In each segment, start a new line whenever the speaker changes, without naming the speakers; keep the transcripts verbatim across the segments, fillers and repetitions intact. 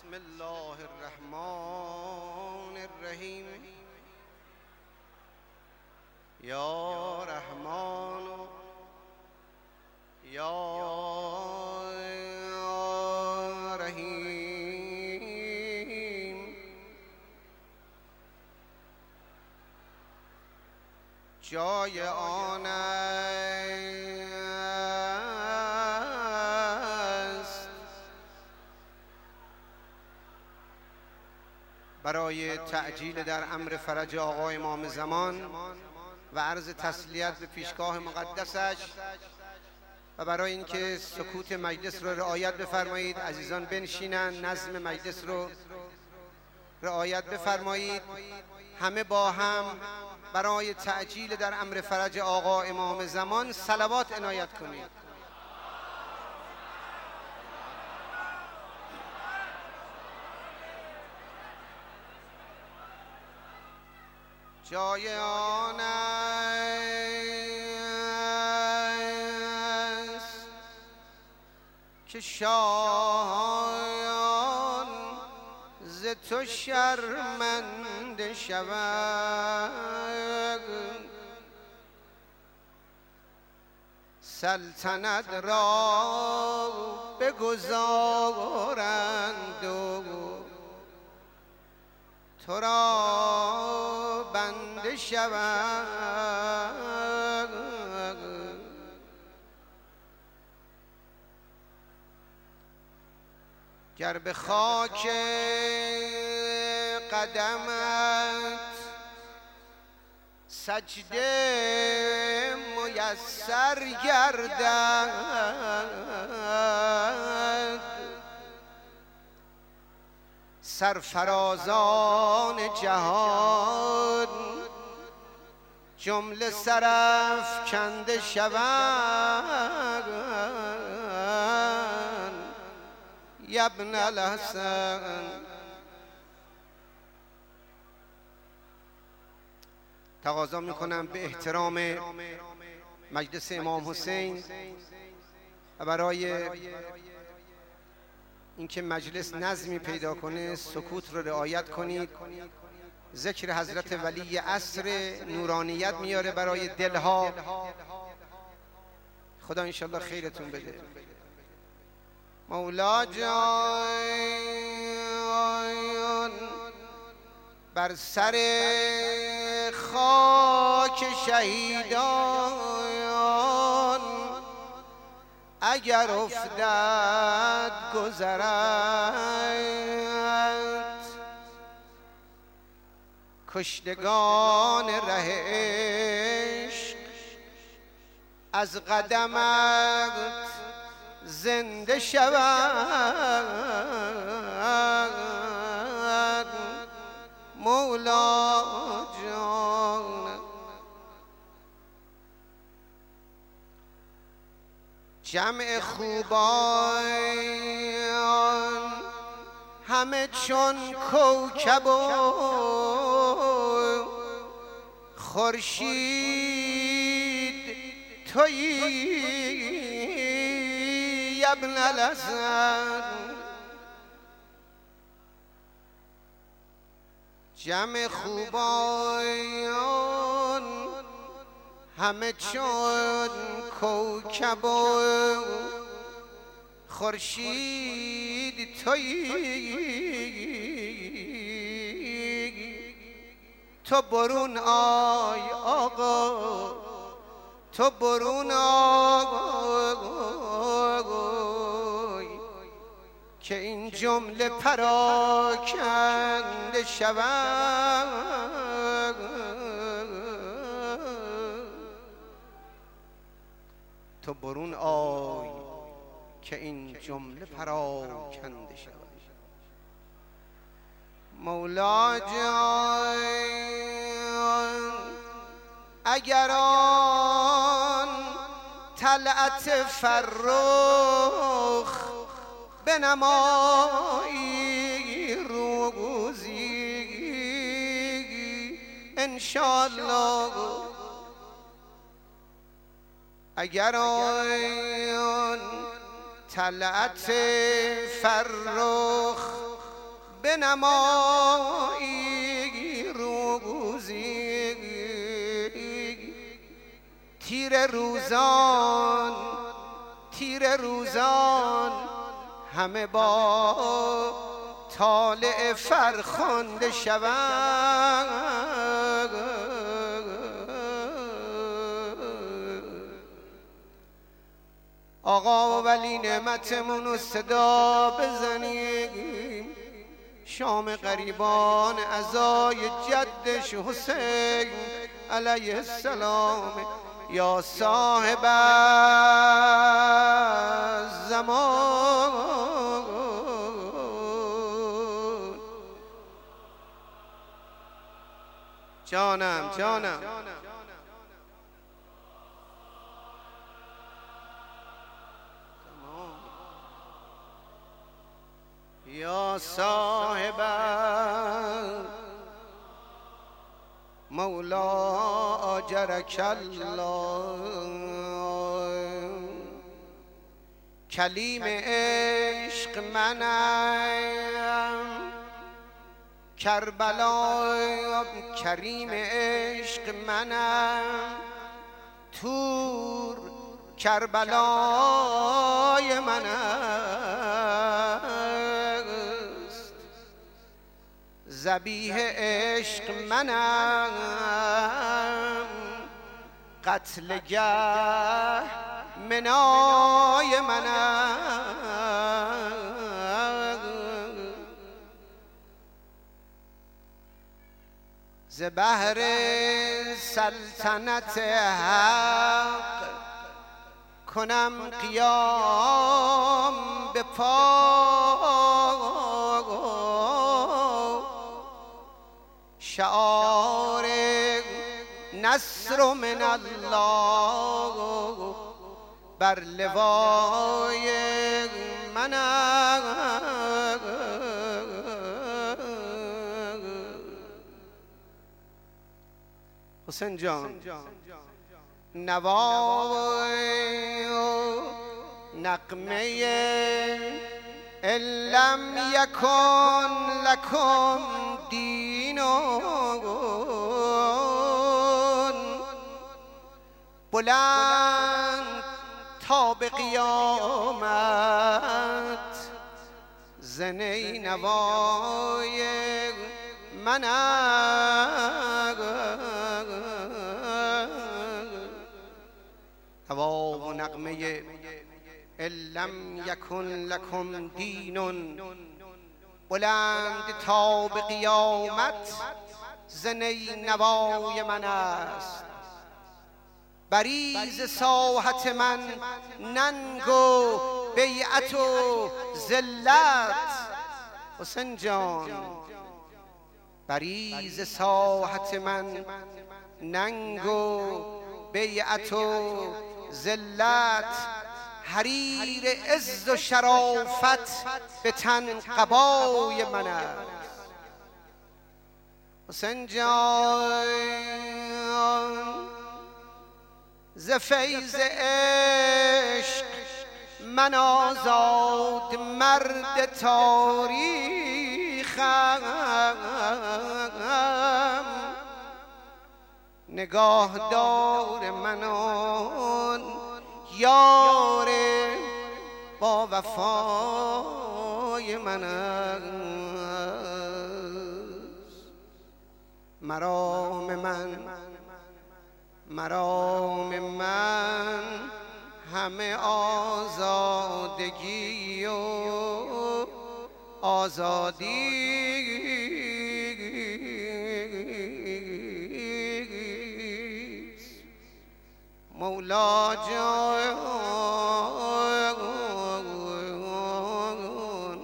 بسم الله الرحمن الرحیم. یا رحمان یا رحیم. جای آن است برای تعجیل در امر فرج آقا امام زمان و عرض تسلیت به پیشگاه مقدسش و برای اینکه سکوت مجلس رو رعایت بفرمایید. عزیزان بنشینن، نظم مجلس رو رعایت بفرمایید. همه با هم برای تعجیل در امر فرج آقا امام زمان صلوات عنایت کنید. جای آن است که شایان ز تو شرمنده شود، سلطنت را بگذارند و تو را بنده شود. گر به خاک قدمت سجده میسر گردد، سرفرازان جهان جمله سرافکنده شوند. یا ابن الحسن. تقاضا میکنم به احترام مجلس امام حسین و برای اینکه مجلس نظمی پیدا کنه سکوت رو رعایت کنید. ذکر حضرت ولی عصر نورانیت میاره برای دلها. خدا انشالله خیرتون بده. مولا جان بر سر خاک شهیدان اگر افتد گذرد، کشتگان ره عشق از قدمت زنده شود. مولا جان جمع خوبان همه چون کوکب و خورشید تویی یا ابن الحسن. جمع خوبان همه چون کوکب و خورشید تویی، تو برون آی آقا، تو برون آی که این جمله پراکنده شود. تو برون آی که این جمله پراکنده شود. مولا جان اگر آن طلعت فرخ بنمایی روزی انشالله، اگر آن طلعت فرخ بنمایی روزی تیر روزان تیر روزان همه با طالع فرخنده شوند. آقا ولی نعمتمون رو صدا بزنیم، شام غریبان عزای جدش حسین علیه السلام. یا صاحب زمان جانم جانم یا صاحب مولا اجرک الله. کلیم عشق منم کربلا، کریم عشق منم تور کربلای من است. ذبیح عشق منم قتلگه منای من است. ز بحر سلطنت حق کنم قیام به پا، شعار نصر من الله بر لوای من است. حسین جان نوای نغمه لم یکن لکم دینون، بلند تا به قیامت زنی نوای من هوا و نغمه لم یکن لکم دینون، بلند تا به قیامت زنی نوای من است. بریز ساحت من ننگ و بیعت و ذلت. حسین جان بریز ساحت من ننگ و بیعت و ذلت، حریر عز و شرافت به تن قبای من است. حسین جان ز فیض عشق من آزاد مرد تاریخم، نگاهدار منان یار با وفای من است. مرام من مرام من همه آزادگی و آزادی، مولا جان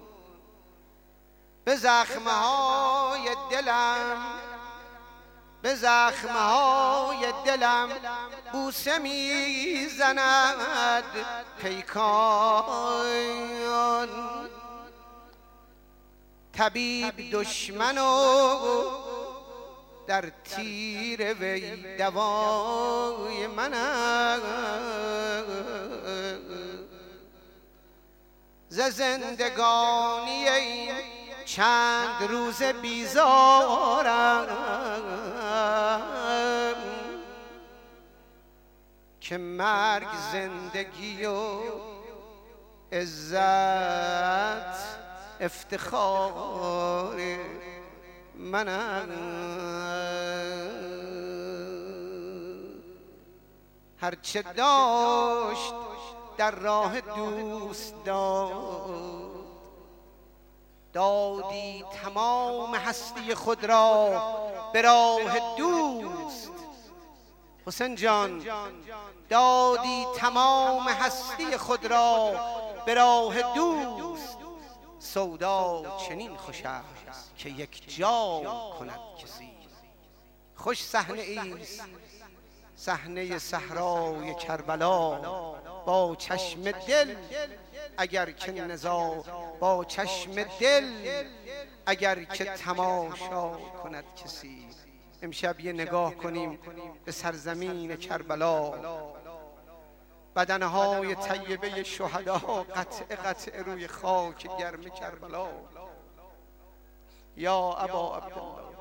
به زخمهای دلم به زخمهای دلم بوسه میزند پیکان، طبیب دشمن و در تیر وی دوای من است. ز زندگانی چند روز بیزارم که مرگ زندگی و عزت افتخار منم. هرچه داشت در راه دوست داد، دادی تمام هستی خود را به راه دوست. حسین جان دادی تمام هستی خود را به راه دوست. سودا چنین خوش است که یک جا کند کسی. خوش صحنه ایست صحنه صحرای کربلا، با چشم دل اگر که نزا، با چشم دل اگر که تماشا کند کسی. امشب یه نگاه کنیم به سرزمین کربلا، بدنهای طیبه شهدا قطع قطع روی خاک گرم کربلا. یا ابا عبدالله،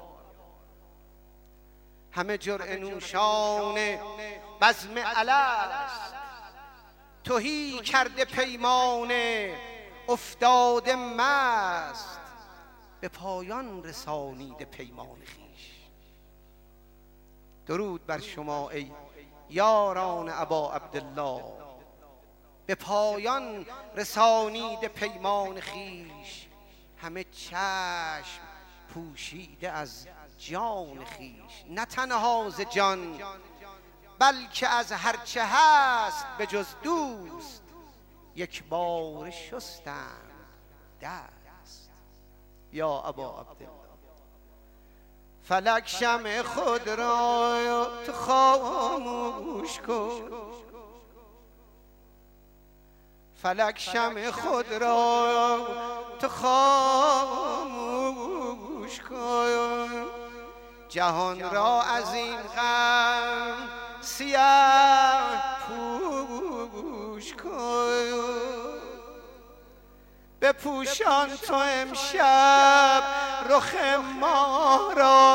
همه جرعه نوشان بزم الست، تهی کرده پیمانه افتاده مست، به پایان رسانیده پیمان خویش. درود بر شما ای یاران ابا عبدالله، به پایان رسانیده پیمان خویش. همه چشم پوشیده از جان خویش، نه تنها ز جان بلکه از هرچه هست به جز دوست. یک بار شستند دست. یا ابا عبدالله، فلک شمع خود را تو خاموش کن، فلک شمع خود را تو خاموش کن. جهان را از این غم سیاه پوش کن. بپوشان تو امشب رخ ما را،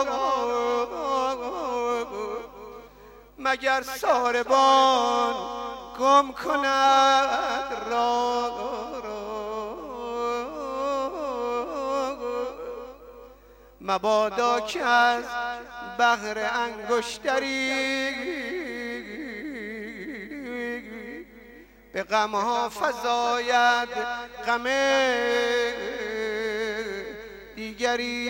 مگر ساربان گم کند را. مبادا که از بحر انگشتری به غمها فزاید غم دیگری.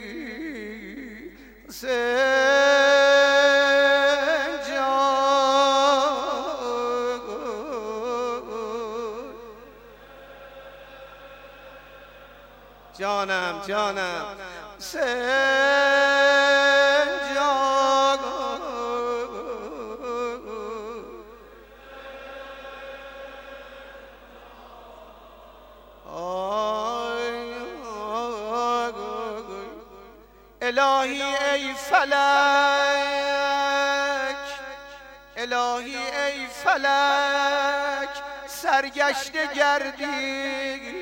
جانم جانم سنجاق، الهی ای فلک، الهی ای فلک سرگشته گردی.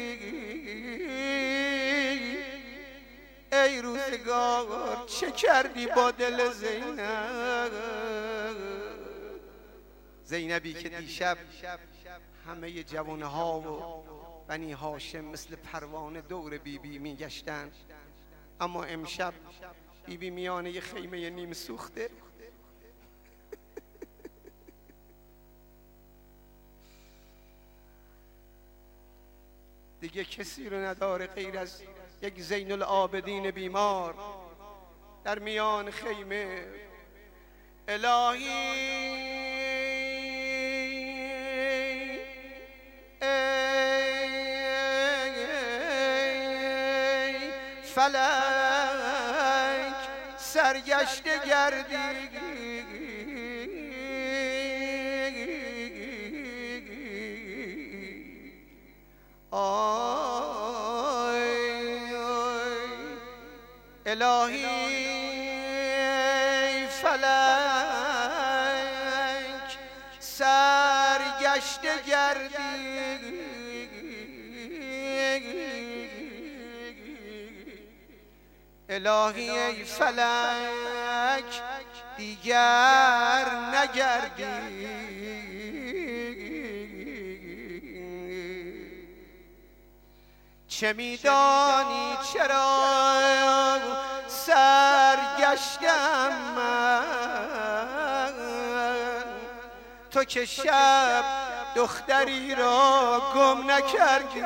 ای روزگار چه کردی با دل زینب، زینبی که دیشب همه جوانها و بنی هاشم مثل پروانه دور بیبی می گشتن، اما امشب بیبی میانه یه خیمه نیم سوخته. دیگه کسی رو نداره غیر از یک زین العابدین بیمار در میان خیمه. الهی ای فلک سرگشته گردی. الهی فلک سرگشته گردی. الهی ای فلک دیگر نگردی، چه میدانی چرا سرگشتم من، تو که شب دختری را گم نکردی.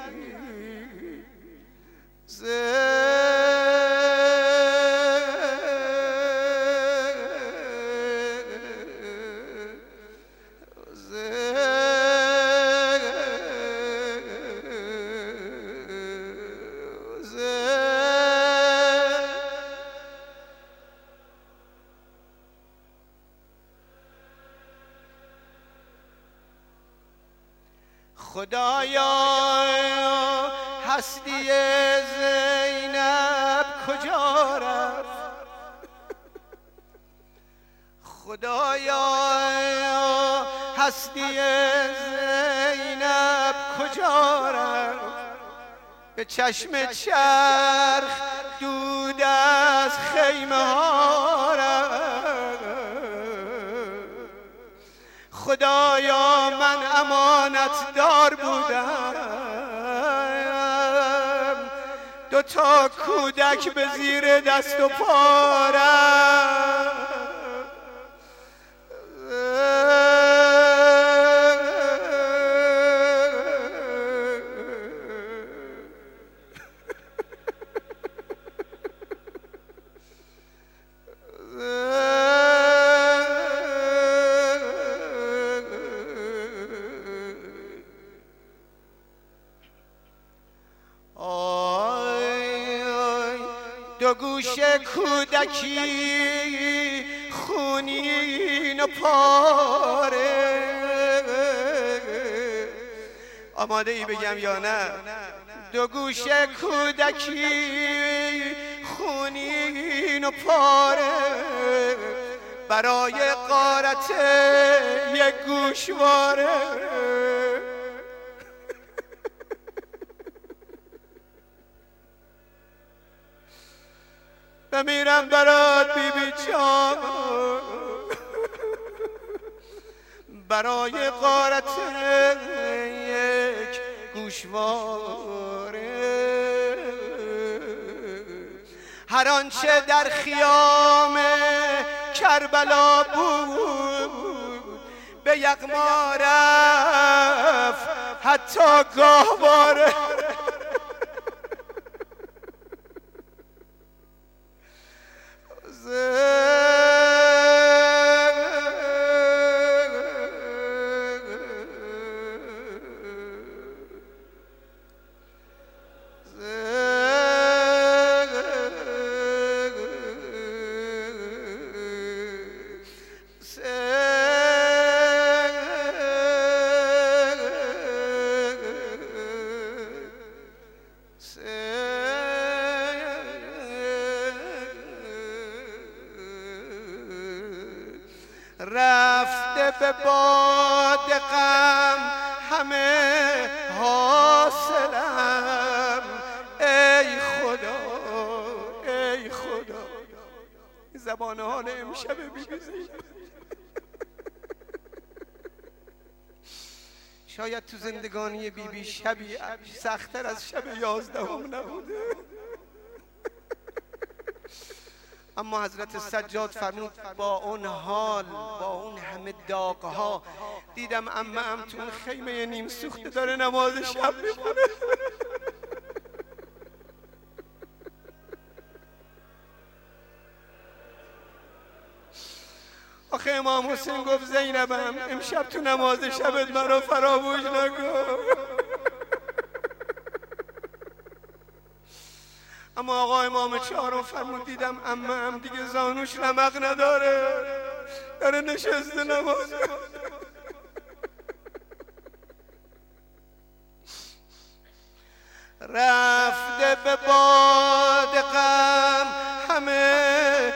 خدایا هستی زینب کجا رفت، خدایا هستی زینب کجا رفت، به چشم چرخ دود از خیمه ها رفت. خدایا من امانت دار بودم، دو تا کودک به زیر دست و پارم، دو گوشه کودکی خونین و پاره. آماده ای بگم یا نه؟ دو گوشه کودکی خونین و پاره، برای غارت یک گوشواره. بمیرم برات بی بی جان، برای غارت یک گوشواره. هر آنچه در خیام کربلا بود به یغما رفت، حتی گاهواره. رفته به باد غم همه حاصلم، ای خدا ای خدا. زبان حال امشب بی بی زینب شاید تو زندگانی بی بی شبی سخت‌تر از شب یازدهم نبوده، اما حضرت سجاد فرمود با اون حال، با اون همه داغ‌ها، دیدم عمه‌ام تو اون خیمه نیم سوخته داره نماز شب میخونه. آخه امام حسین گفت زینبم امشب تو نماز شبت مرا فراموش نکن. اما آقا امام چهارم فرمود دیدم عمه‌ام دیگه زانوش رمق نداره، داره نشسته نماز. رفته به باد غم همه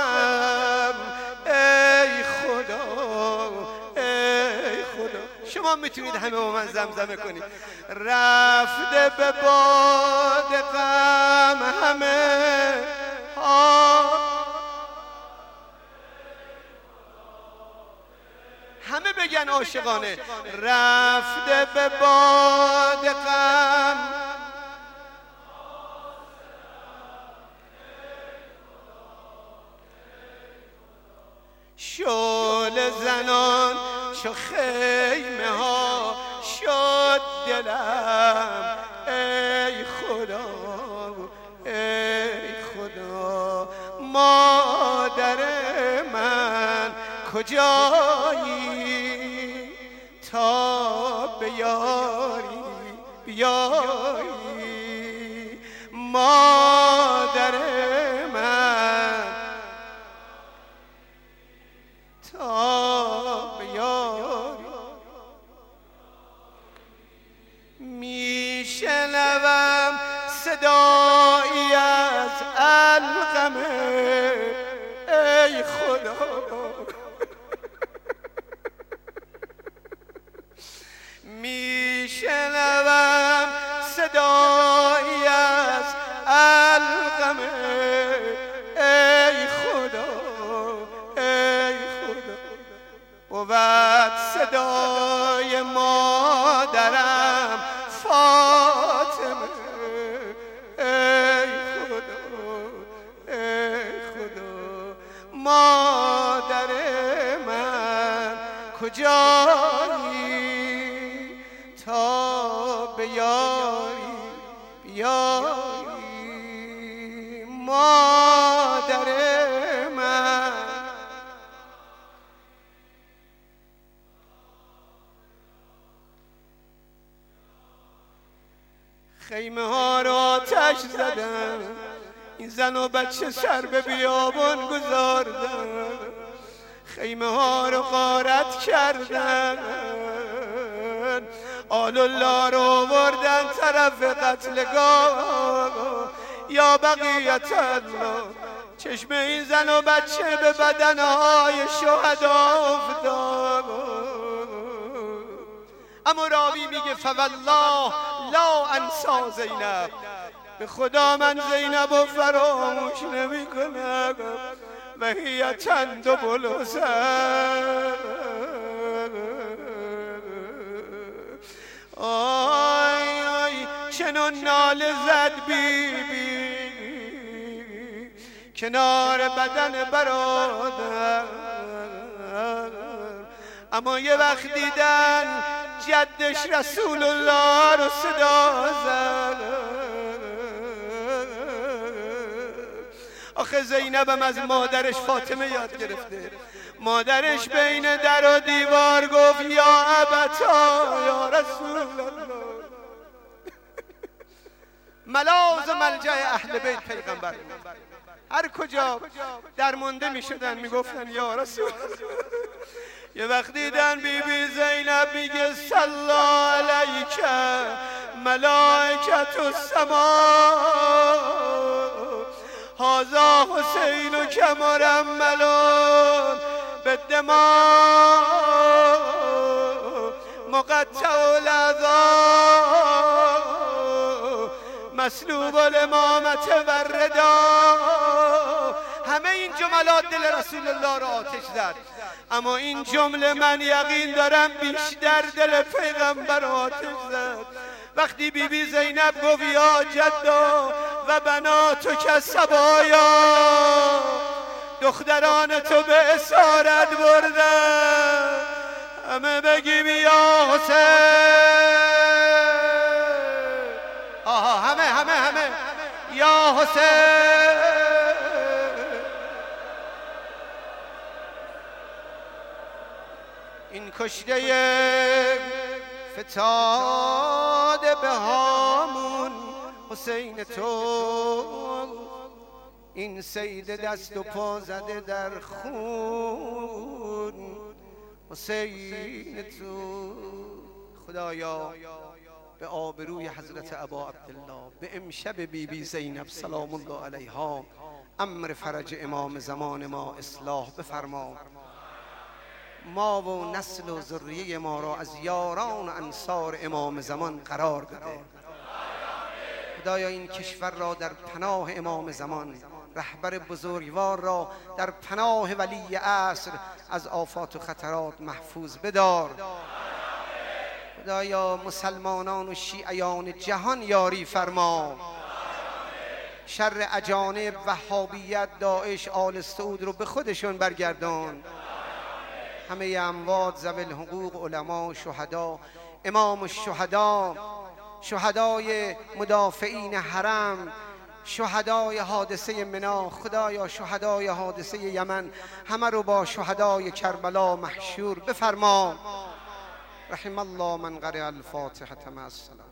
حاصلم، ای خدا ای خدا. شما میتونید همه با من زمزمه کنید. رفته به باد غم همه ها، همه بگن عاشقانه. رفته به باد غم شعله زنان چو خیمه ها شد دلم. ای خدا ای خدا مادر من کجایی تا بیاری بیایی مادر من تا بیاری. میشنوم صدایی از القمه. ای خدا میشنوم صدایی از القمه. ای خدا ای خدا بود صدای مادرم فاطمه. ای خدا ای خدا مادر من کجایی تا بیاری بیاری مادر من. خیمه ها را آتش زدن، این زن و بچه سر به بیابان گذاردن. خیمه ها رو غارت کردن، آل الله رو آوردن طرف قتلگاه. یا بقیت الله چشم این زن و بچه به بدنهای شهدا افتاد. اما راوی میگه فوالله لا انسا زینب، به خدا من زینب و فراموش نمی کنم. و هی چند و بلوزن. آی آی چنون ناله زد بی بی کنار بدن برادر. اما یه وقت دیدن جدش رسول الله رو صدا زد. آخه زینبم از مادرش فاطمه یاد گرفته. مادرش بین در و دیوار گفت یا ابتا یا رسول الله. ملاذ و ملجأ اهل بیت پیغمبر. هر کجا درمانده می شدن می گفتن یا رسول الله. یه وقت دیدن بی بی زینب میگه صلی علیک ملائکت السما هذا حسین کما ملون بالدماء مقطع الاعضاء مسلوب الامامت و الردا. همه این جملات دل رسول الله را آتش زد. اما این جمله من یقین دارم بیشتر دل پیغمبر آتش زد. وقتی بی بی زینب گفت یا جدا و بناتو که سبایا، دختران تو به اسارت بردن. همه بگیم یا حسین. آها همه همه همه یا حسین. این کشته فتاد به هامون حسین تو، این سید دست و پا زده در خون حسین تو. خدایا به آبروی حضرت ابا عبدالله به امشب بی بی زینب سلام الله علیها امر فرج امام زمان ما اصلاح بفرما. ما و نسل و ذریه ما را از یاران و انصار امام زمان قرار بده. خدایا این کشور را در پناه امام زمان، رهبر بزرگوار را در پناه ولی عصر از آفات و خطرات محفوظ بدار. خدایا مسلمانان و شیعیان جهان یاری فرما. شر اجانب، وهابیت، داعش، آل سعود رو به خودشون برگردان. همه اموات، ذوی الحقوق، علما، شهدا، امام الشهدا، شهدای مدافعین حرم، شهدای حادثه منا، خدایا شهدای حادثه یمن همه رو با شهدای کربلا محشور بفرما. رحم الله من قرأ الفاتحة مع السلام.